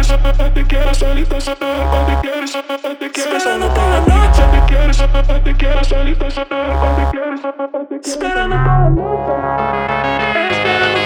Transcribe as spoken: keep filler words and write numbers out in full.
quieres, te quiero solito, te quieres, te quieres, esperando toda la noche, te quieres, te quiero solito, te quieres, te quieres, esperando toda la noche, esperando